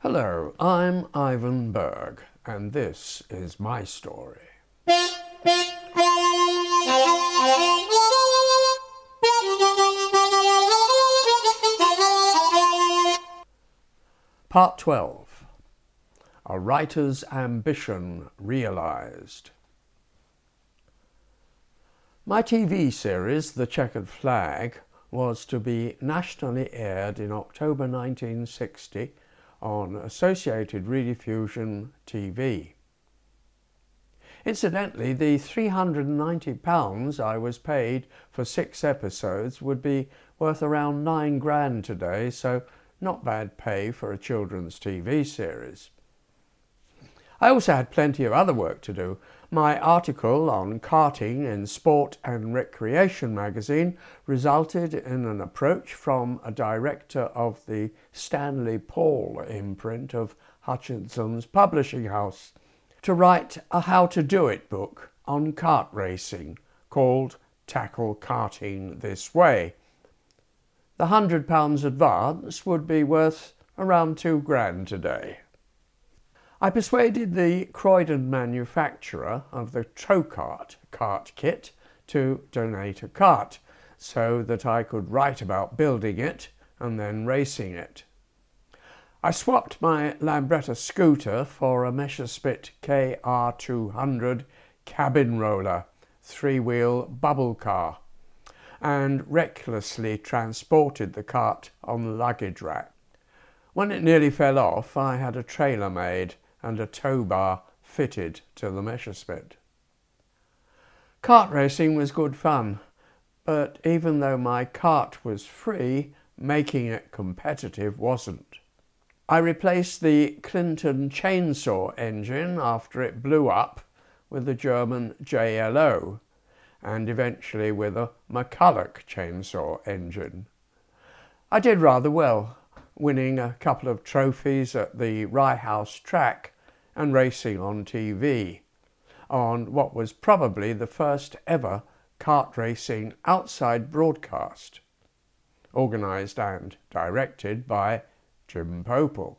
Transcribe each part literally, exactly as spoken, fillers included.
Hello, I'm Ivan Berg, and this is my story. Part twelve. A Writer's Ambition Realised. My T V series, The Checkered Flag, was to be nationally aired in October nineteen sixty on Associated Rediffusion T V. Incidentally, the three hundred and ninety pounds I was paid for six episodes would be worth around nine grand today, so not bad pay for a children's T V series. I also had plenty of other work to do. My article on karting in Sport and Recreation magazine resulted in an approach from a director of the Stanley Paul imprint of Hutchinson's publishing house to write a how-to-do-it book on kart racing called Tackle Karting This Way. The one hundred pounds advance would be worth around two grand today. I persuaded the Croydon manufacturer of the Trokart kart kit to donate a kart so that I could write about building it and then racing it. I swapped my Lambretta scooter for a Messerschmitt K R two hundred cabin roller three-wheel bubble car and recklessly transported the kart on the luggage rack. When it nearly fell off, I had a trailer made and a tow bar fitted to the Messerschmitt. Kart racing was good fun, but even though my kart was free, making it competitive wasn't. I replaced the Clinton chainsaw engine after it blew up with the German J L O and eventually with a McCulloch chainsaw engine. I did rather well, winning a couple of trophies at the Rye House track and racing on T V, on what was probably the first ever kart racing outside broadcast, organised and directed by Jim Popel.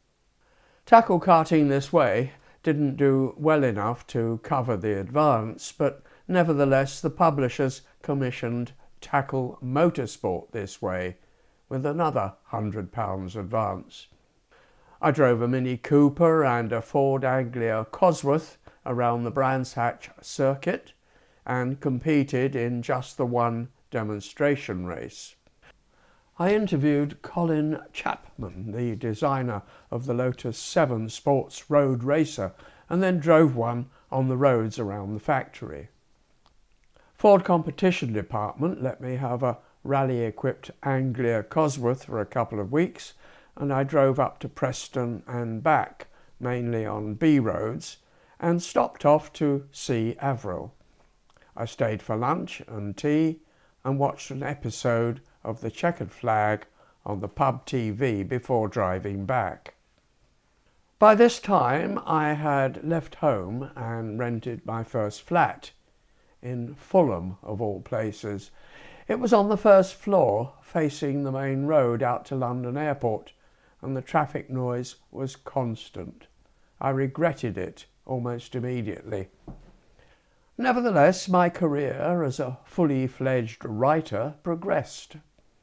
Tackle Karting This Way didn't do well enough to cover the advance, but nevertheless the publishers commissioned Tackle Motorsport This Way with another one hundred pounds advance. I drove a Mini Cooper and a Ford Anglia Cosworth around the Brands Hatch circuit and competed in just the one demonstration race. I interviewed Colin Chapman, the designer of the Lotus seven Sports Road Racer, and then drove one on the roads around the factory. Ford Competition Department let me have a rally-equipped Anglia Cosworth for a couple of weeks, and I drove up to Preston and back, mainly on B roads, and stopped off to see Avril. I stayed for lunch and tea and watched an episode of The Checkered Flag on the pub T V before driving back. By this time I had left home and rented my first flat in Fulham, of all places. It was on the first floor, facing the main road out to London Airport, and the traffic noise was constant. I regretted it almost immediately. Nevertheless, my career as a fully fledged writer progressed.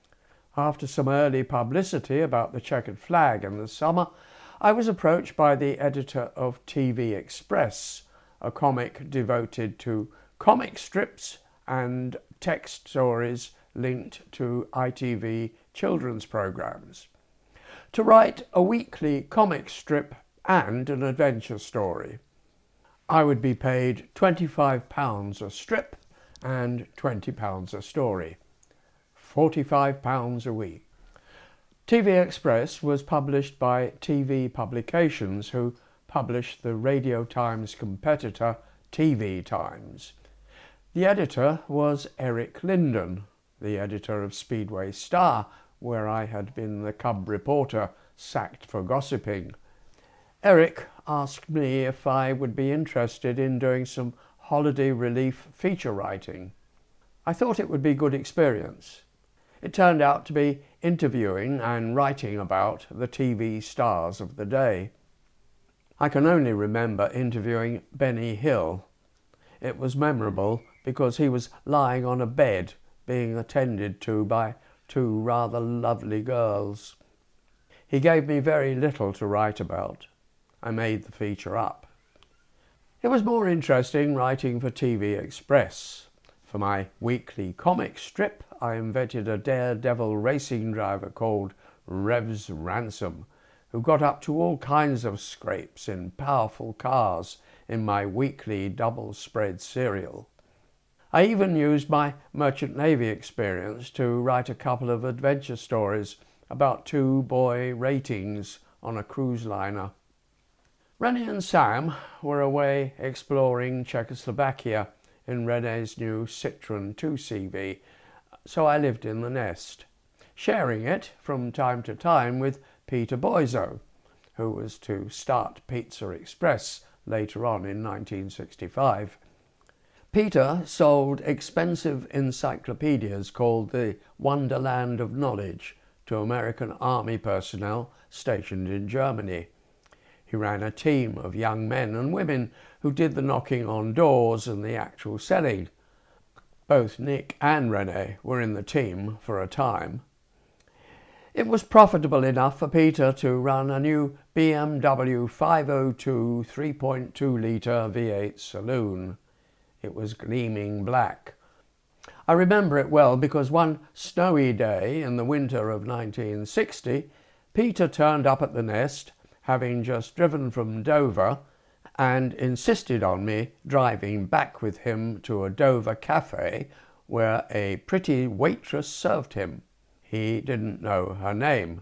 After some early publicity about The Checkered Flag in the summer, I was approached by the editor of T V Express, a comic devoted to comic strips and text stories linked to I T V children's programmes, to write a weekly comic strip and an adventure story. I would be paid twenty-five pounds a strip and twenty pounds a story, forty-five pounds a week. T V Express was published by T V Publications, who published the Radio Times competitor T V Times. The editor was Eric Linden, the editor of Speedway Star, where I had been the cub reporter sacked for gossiping. Eric asked me if I would be interested in doing some holiday relief feature writing. I thought it would be good experience. It turned out to be interviewing and writing about the T V stars of the day. I can only remember interviewing Benny Hill. It was memorable because he was lying on a bed being attended to by two rather lovely girls. He gave me very little to write about. I made the feature up. It was more interesting writing for T V Express. For my weekly comic strip, I invented a daredevil racing driver called Revs Ransom, who got up to all kinds of scrapes in powerful cars in my weekly double-spread serial. I even used my Merchant Navy experience to write a couple of adventure stories about two boy ratings on a cruise liner. Rennie and Sam were away exploring Czechoslovakia in René's new Citroën two C V, so I lived in the nest, sharing it from time to time with Peter Boiso, who was to start Pizza Express later on in nineteen sixty-five. Peter sold expensive encyclopedias called the Wonderland of Knowledge to American Army personnel stationed in Germany. He ran a team of young men and women who did the knocking on doors and the actual selling. Both Nick and René were in the team for a time. It was profitable enough for Peter to run a new B M W five oh two three point two litre V eight saloon. It was gleaming black. I remember it well because one snowy day in the winter of nineteen sixty, Peter turned up at the nest, having just driven from Dover, and insisted on me driving back with him to a Dover cafe where a pretty waitress served him. He didn't know her name.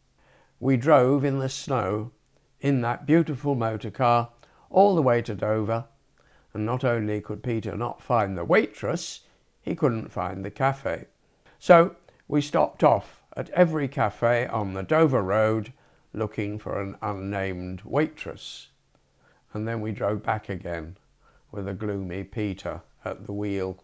We drove in the snow in that beautiful motor car all the way to Dover, and not only could Peter not find the waitress, he couldn't find the cafe. So we stopped off at every cafe on the Dover Road looking for an unnamed waitress. And then we drove back again with a gloomy Peter at the wheel.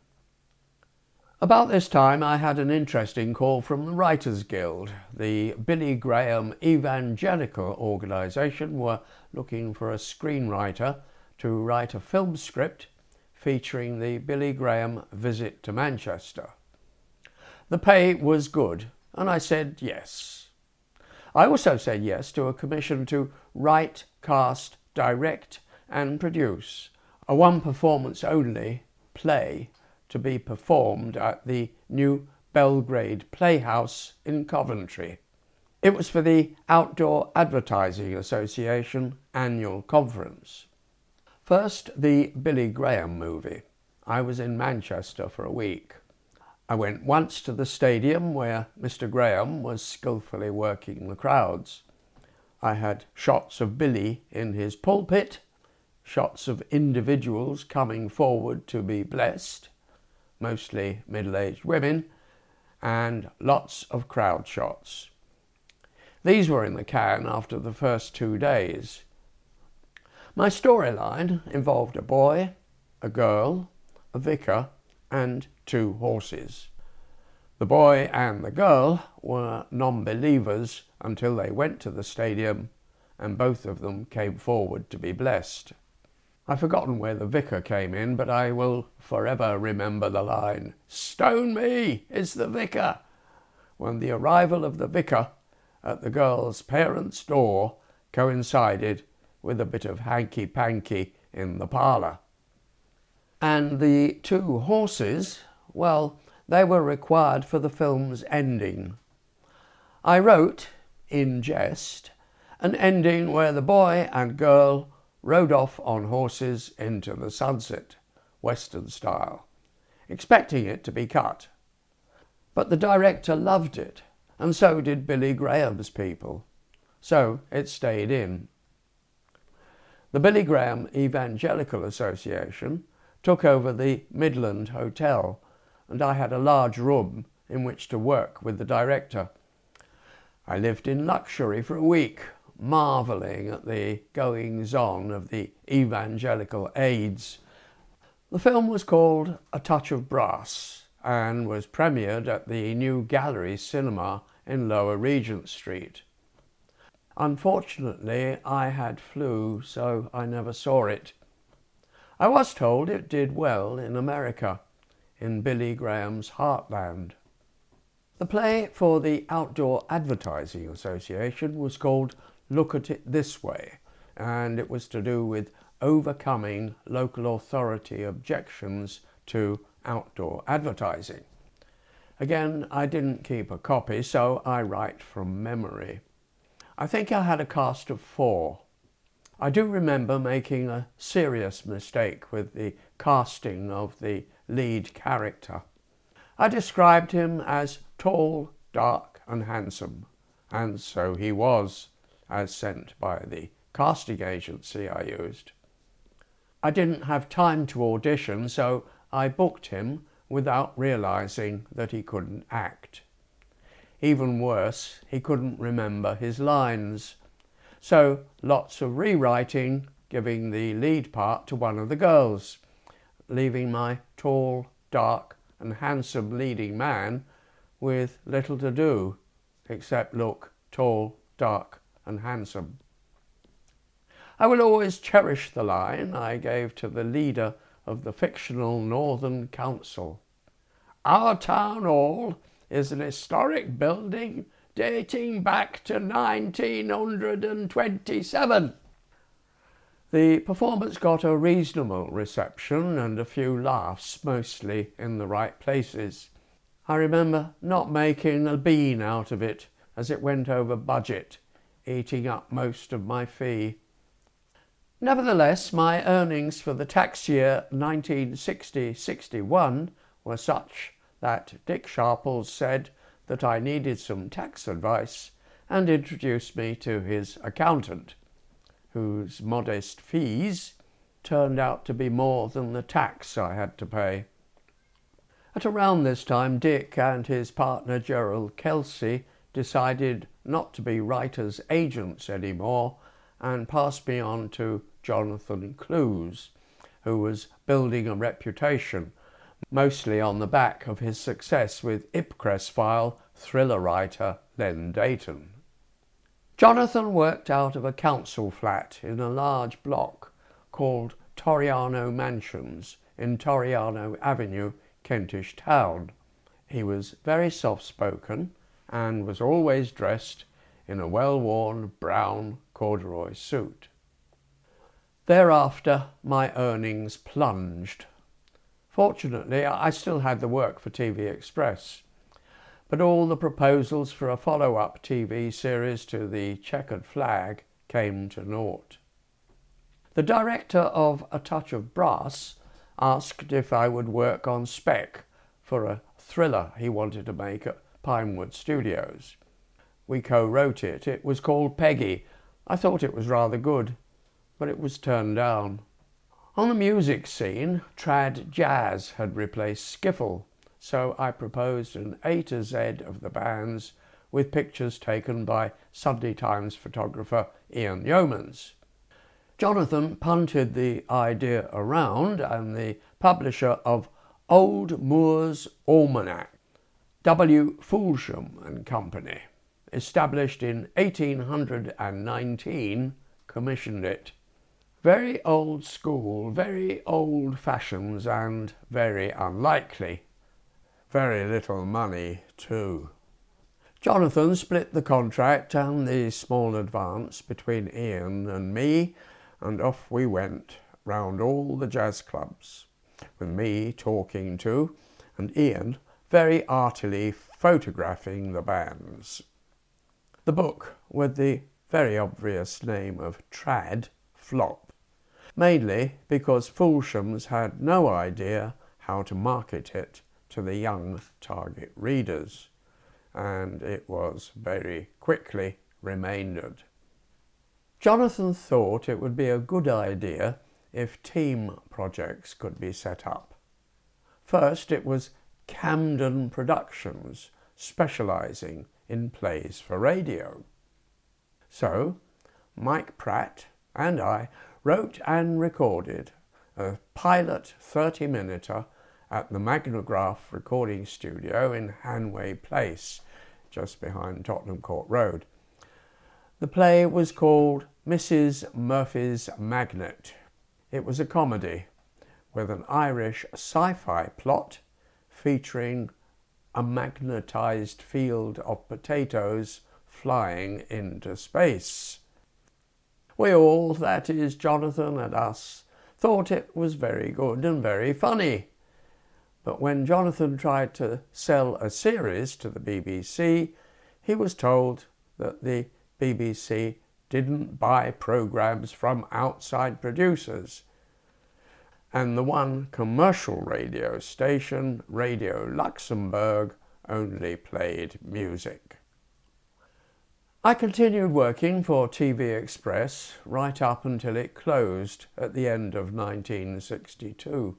About this time I had an interesting call from the Writers Guild. The Billy Graham Evangelical organisation were looking for a screenwriter to write a film script featuring the Billy Graham visit to Manchester. The pay was good, and I said yes. I also said yes to a commission to write, cast, direct and produce a one-performance-only play to be performed at the new Belgrade Playhouse in Coventry. It was for the Outdoor Advertising Association annual conference. First, the Billy Graham movie. I was in Manchester for a week. I went once to the stadium where Mister Graham was skillfully working the crowds. I had shots of Billy in his pulpit, shots of individuals coming forward to be blessed, mostly middle-aged women, and lots of crowd shots. These were in the can after the first two days. My storyline involved a boy, a girl, a vicar, and two horses. The boy and the girl were non-believers until they went to the stadium, and both of them came forward to be blessed. I've forgotten where the vicar came in, but I will forever remember the line, "Stone me, it's the vicar," when the arrival of the vicar at the girl's parents' door coincided with a bit of hanky-panky in the parlour. And the two horses, well, they were required for the film's ending. I wrote, in jest, an ending where the boy and girl rode off on horses into the sunset, Western style, expecting it to be cut. But the director loved it, and so did Billy Graham's people, so it stayed in. The Billy Graham Evangelical Association took over the Midland Hotel, and I had a large room in which to work with the director. I lived in luxury for a week, marvelling at the goings-on of the evangelical aides. The film was called A Touch of Brass, and was premiered at the New Gallery Cinema in Lower Regent Street. Unfortunately, I had flu, so I never saw it. I was told it did well in America, in Billy Graham's Heartland. The play for the Outdoor Advertising Association was called Look at It This Way, and it was to do with overcoming local authority objections to outdoor advertising. Again, I didn't keep a copy, so I write from memory. I think I had a cast of four. I do remember making a serious mistake with the casting of the lead character. I described him as tall, dark and handsome, and so he was, as sent by the casting agency I used. I didn't have time to audition, so I booked him without realising that he couldn't act. Even worse, he couldn't remember his lines. So lots of rewriting, giving the lead part to one of the girls, leaving my tall, dark and handsome leading man with little to do except look tall, dark and handsome. I will always cherish the line I gave to the leader of the fictional Northern Council. Our town hall is an historic building dating back to nineteen twenty-seven. The performance got a reasonable reception and a few laughs, mostly in the right places. I remember not making a bean out of it as it went over budget, eating up most of my fee. Nevertheless, my earnings for the tax year nineteen sixty sixty-one were such that Dick Sharples said that I needed some tax advice and introduced me to his accountant, whose modest fees turned out to be more than the tax I had to pay. At around this time, Dick and his partner Gerald Kelsey decided not to be writers' agents anymore and passed me on to Jonathan Clues, who was building a reputation, mostly on the back of his success with Ipcress-file thriller writer Len Dayton. Jonathan worked out of a council flat in a large block called Torriano Mansions in Torriano Avenue, Kentish Town. He was very soft-spoken and was always dressed in a well-worn brown corduroy suit. Thereafter, my earnings plunged. Fortunately, I still had the work for T V Express, but all the proposals for a follow-up T V series to The Checkered Flag came to naught. The director of A Touch of Brass asked if I would work on spec for a thriller he wanted to make at Pinewood Studios. We co-wrote it. It was called Peggy. I thought it was rather good, but it was turned down. On the music scene, trad jazz had replaced skiffle, so I proposed an A to Z of the bands with pictures taken by Sunday Times photographer Ian Yeomans. Jonathan punted the idea around, and the publisher of Old Moore's Almanac, W. Foolsham and Company, established in eighteen nineteen, commissioned it. Very old school, very old fashions and very unlikely. Very little money too. Jonathan split the contract and the small advance between Ian and me, and off we went round all the jazz clubs, with me talking to and Ian very artily photographing the bands. The book, with the very obvious name of Trad, flopped, mainly because Foolsham's had no idea how to market it to the young target readers, and it was very quickly remaindered. Jonathan thought it would be a good idea if team projects could be set up. First, it was Camden Productions, specialising in plays for radio. So, Mike Pratt and I wrote and recorded a pilot thirty-minuter at the Magnograph recording studio in Hanway Place, just behind Tottenham Court Road. The play was called Missus Murphy's Magnet. It was a comedy with an Irish sci-fi plot featuring a magnetized field of potatoes flying into space. We all, that is Jonathan and us, thought it was very good and very funny. But when Jonathan tried to sell a series to the B B C, he was told that the B B C didn't buy programmes from outside producers, and the one commercial radio station, Radio Luxembourg, only played music. I continued working for T V Express right up until it closed at the end of nineteen sixty-two.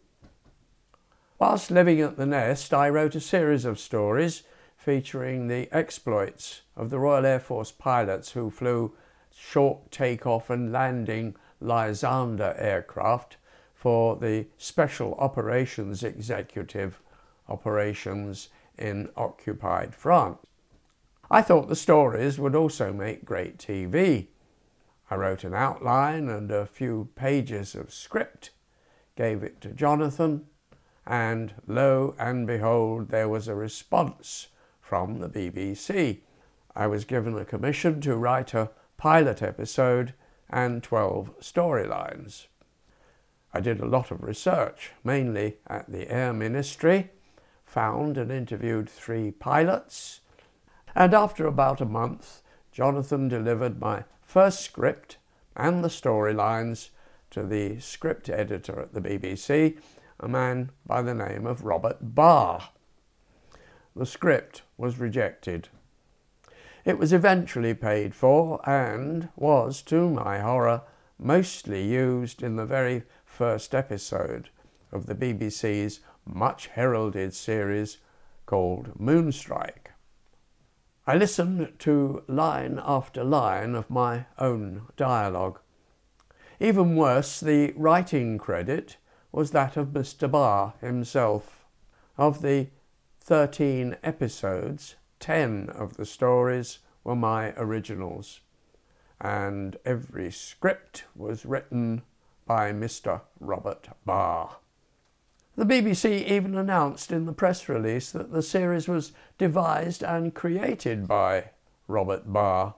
Whilst living at the Nest, I wrote a series of stories featuring the exploits of the Royal Air Force pilots who flew short takeoff and landing Lysander aircraft for the Special Operations Executive operations in occupied France. I thought the stories would also make great T V. I wrote an outline and a few pages of script, gave it to Jonathan, and lo and behold, there was a response from the B B C. I was given a commission to write a pilot episode and twelve storylines. I did a lot of research, mainly at the Air Ministry, found and interviewed three pilots, and after about a month, Jonathan delivered my first script and the storylines to the script editor at the B B C, a man by the name of Robert Barr. The script was rejected. It was eventually paid for and was, to my horror, mostly used in the very first episode of the B B C's much heralded series called Moonstrike. I listened to line after line of my own dialogue. Even worse, the writing credit was that of Mister Barr himself. Of the thirteen episodes, ten of the stories were my originals, and every script was written by Mister Robert Barr. The B B C even announced in the press release that the series was devised and created by Robert Barr.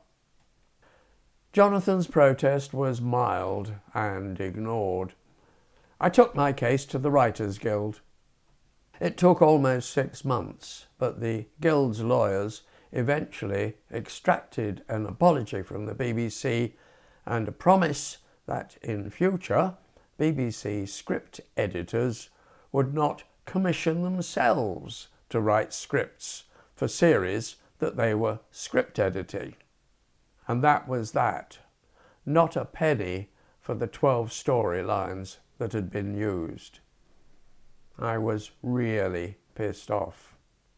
Jonathan's protest was mild and ignored. I took my case to the Writers' Guild. It took almost six months, but the Guild's lawyers eventually extracted an apology from the B B C and a promise that in future B B C script editors would not commission themselves to write scripts for series that they were script editing. And that was that. Not a penny for the twelve storylines that had been used. I was really pissed off.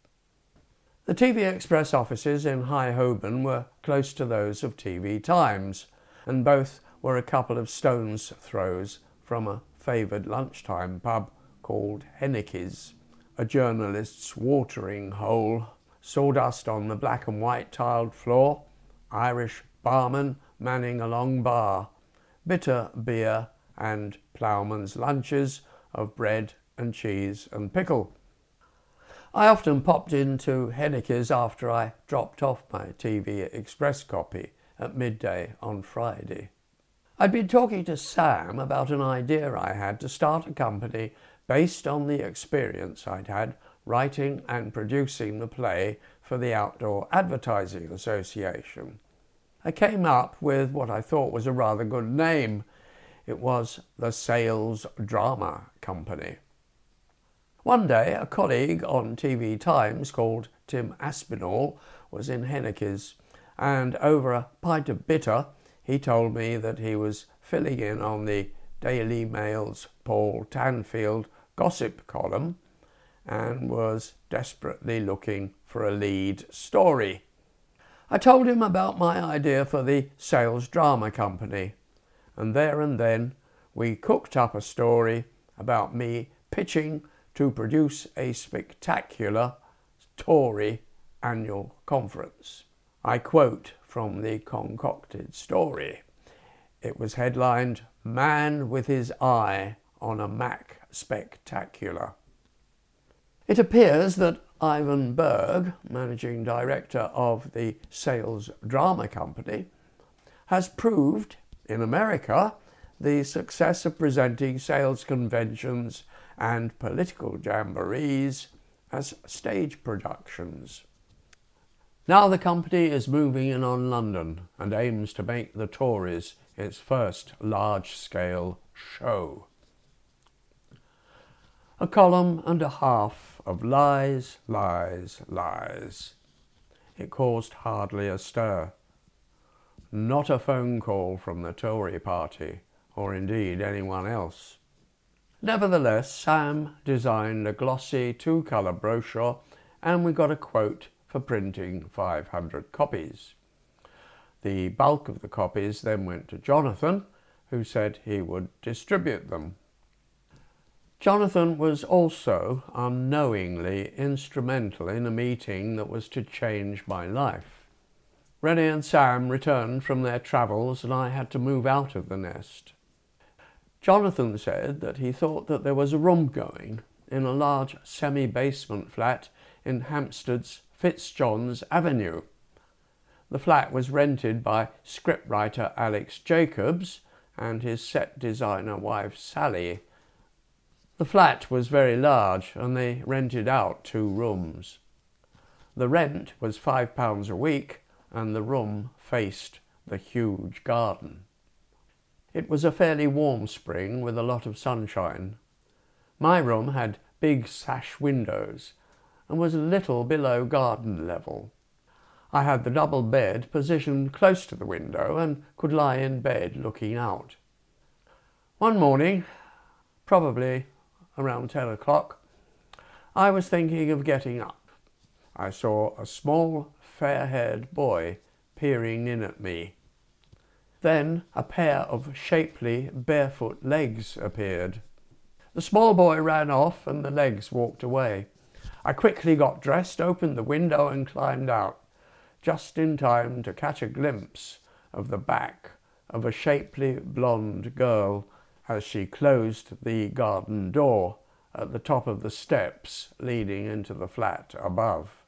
The T V Express offices in High Holborn were close to those of T V Times, and both were a couple of stones throws from a favoured lunchtime pub called Hennike's, a journalist's watering hole, sawdust on the black and white tiled floor, Irish barman manning a long bar, bitter beer and ploughman's lunches of bread and cheese and pickle. I often popped into Hennike's after I dropped off my T V Express copy at midday on Friday. I'd been talking to Sam about an idea I had to start a company based on the experience I'd had writing and producing the play for the Outdoor Advertising Association. I came up with what I thought was a rather good name. It was the Sales Drama Company. One day, a colleague on T V Times called Tim Aspinall was in Hennike's, and over a pint of bitter, he told me that he was filling in on the Daily Mail's Paul Tanfield gossip column and was desperately looking for a lead story. I told him about my idea for the Sales Drama Company, and there and then we cooked up a story about me pitching to produce a spectacular Tory annual conference. I quote from the concocted story. It was headlined, "Man with his eye on a Mac Spectacular." It appears that Ivan Berg, managing director of the Sales Drama Company, has proved in America the success of presenting sales conventions and political jamborees as stage productions. Now the company is moving in on London and aims to make the Tories its first large-scale show. A column and a half of lies, lies, lies. It caused hardly a stir. Not a phone call from the Tory party, or indeed anyone else. Nevertheless, Sam designed a glossy two-colour brochure and we got a quote for printing five hundred copies. The bulk of the copies then went to Jonathan, who said he would distribute them. Jonathan was also unknowingly instrumental in a meeting that was to change my life. Rennie and Sam returned from their travels and I had to move out of the nest. Jonathan said that he thought that there was a room going in a large semi-basement flat in Hampstead's Fitzjohn's Avenue. The flat was rented by scriptwriter Alex Jacobs and his set designer wife Sally. The flat was very large and they rented out two rooms. The rent was five pounds a week and the room faced the huge garden. It was a fairly warm spring with a lot of sunshine. My room had big sash windows and was a little below garden level. I had the double bed positioned close to the window and could lie in bed looking out. One morning, probably around ten o'clock, I was thinking of getting up. I saw a small, fair-haired boy peering in at me. Then a pair of shapely, barefoot legs appeared. The small boy ran off and the legs walked away. I quickly got dressed, opened the window and climbed out, just in time to catch a glimpse of the back of a shapely blonde girl as she closed the garden door at the top of the steps leading into the flat above.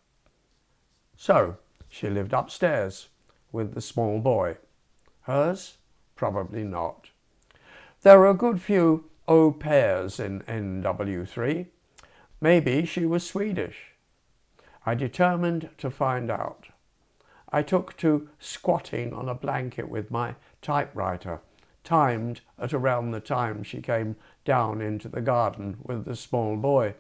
So, she lived upstairs with the small boy. Hers? Probably not. There were a good few au pairs in N W three. Maybe she was Swedish. I determined to find out. I took to squatting on a blanket with my typewriter, timed at around the time she came down into the garden with the small boy.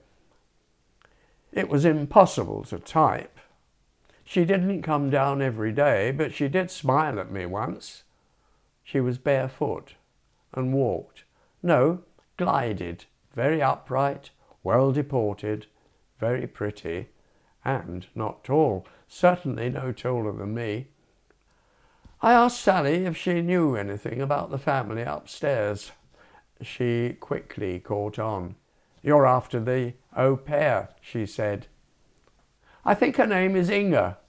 It was impossible to type. She didn't come down every day, but she did smile at me once. She was barefoot and walked, no, glided, very upright, well deported, very pretty, and not tall, certainly no taller than me. I asked Sally if she knew anything about the family upstairs. She quickly caught on. "You're after the au pair," she said. "I think her name is Inga,"